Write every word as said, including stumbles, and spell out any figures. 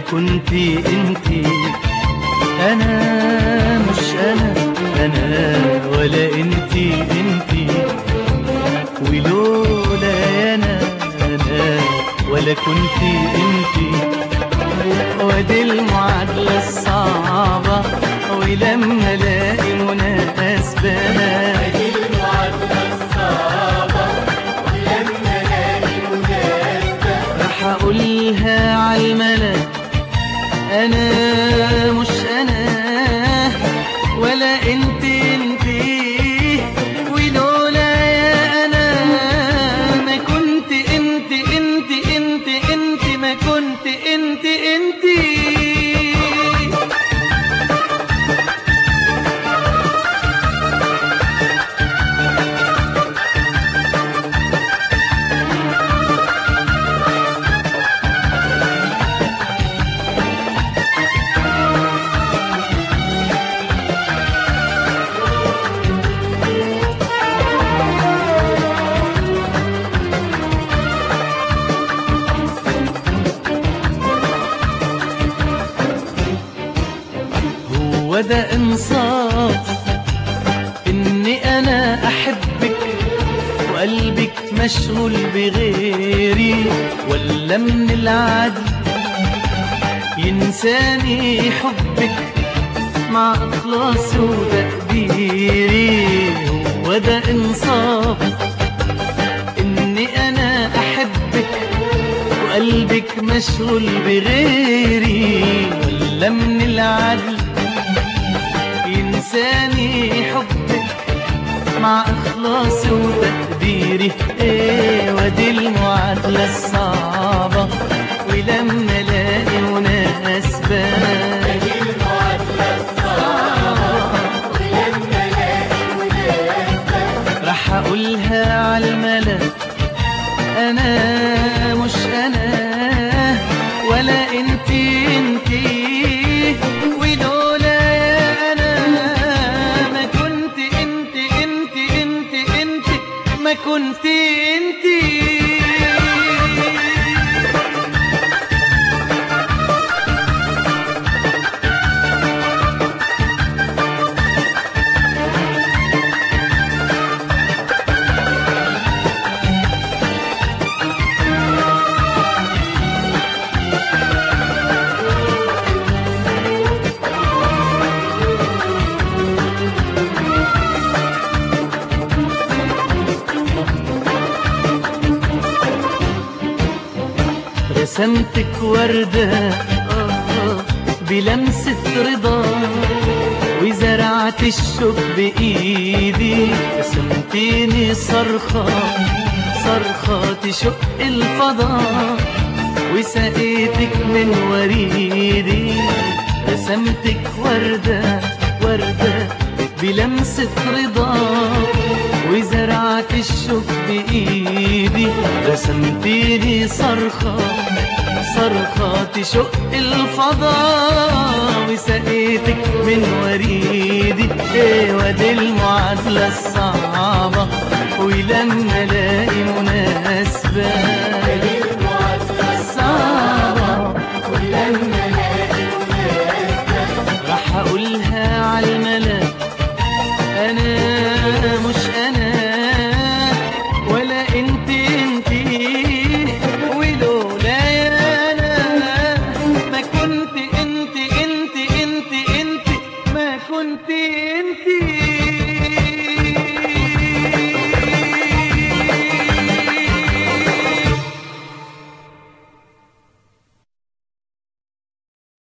كنت انتي. انا مش انا انا ولا انتي انتي، ولولا انا انا ولا كنت انتي. ودي المعادلة الصعبة ولما الاقي مناسبة، ودي المعادلة الصعبة ولما الاقي مناسبة راح اقولها عالملا. انا مش انا ولا انت انتي، ولولا يا انا ما كنت انت انت انت انت ما كنت انت انتي. وده انصاف اني انا احبك وقلبك مشغول بغيري، ولا من العدل ينساني حبك مع اخلاصي وتقديري؟ وده انصاف اني انا احبك وقلبك مشغول بغيري، ولا من العدل ينساني حبك مع اخلاصي وتقديري؟ ايه ودي المعادلة الصعبة ولما الاقي مناسبة، ودي المعادلة الصعبة ولما الاقي مناسبة راح اقولها عالملا. انا مش انا ولا انتي انتي، ولولا يا انا ما كنت انت انت انت انت ما كنت انتي. رسمتك وردة آه بلمسة رضا، وزرعت الشوق بإيدي. رسمتيني صرخة صرخة تشق الفضاء، وسقيتك من وريدي. رسمتك وردة وردة بلمسة رضا، وزرعت الشوق بإيدي. رسمتيني صرخة صرخة تشق الفضاء، وسقيتك من وريدي. ايه ودي المعادلة الصعبة ولما الاقي مناسبة، ودي المعادلة الصعبة ولما الاقي مناسبة راح اقولها عالملا. انا مش انا ولا انت انتي، ولولا يا انا ما كنت انت انت انت انت ما كنت انتي.